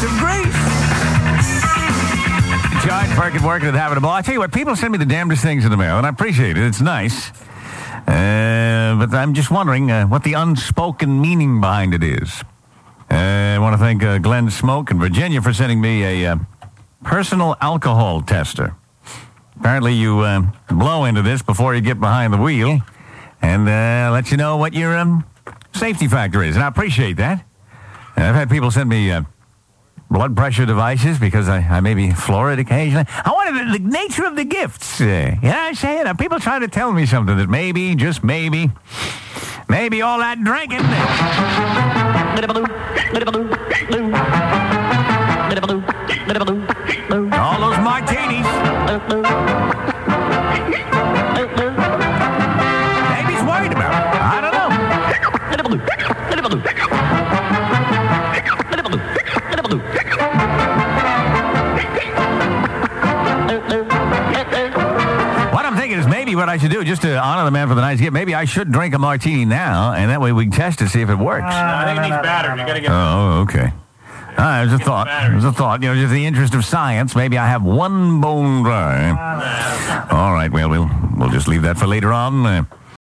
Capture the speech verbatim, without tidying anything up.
of grace. John Perkins working at having a ball. I tell you what, people send me the damnedest things in the mail, and I appreciate it. It's nice. Uh, but I'm just wondering uh, what the unspoken meaning behind it is. Uh, I want to thank uh, Glenn Smoke in Virginia for sending me a uh, personal alcohol tester. Apparently you uh, blow into this before you get behind the wheel and uh, let you know what your um, safety factor is. And I appreciate that. And I've had people send me uh, blood pressure devices because I, I may be florid occasionally. I wanted the, the nature of the gifts. Uh, yeah, I say it. Uh, people trying to tell me something that maybe, just maybe, maybe all that drinking. All those martinis. Maybe he's worried about it. I don't know. What I'm thinking is maybe what I should do, just to honor the man for the night's gift, maybe I should drink a martini now, and that way we can test to see if it works. No, I think it needs batter. You gotta get. Oh, okay. All right, it was a thought. It was a thought. You know, just in the interest of science, maybe I have one bone dry. All right, well, we'll we'll just leave that for later on. Uh,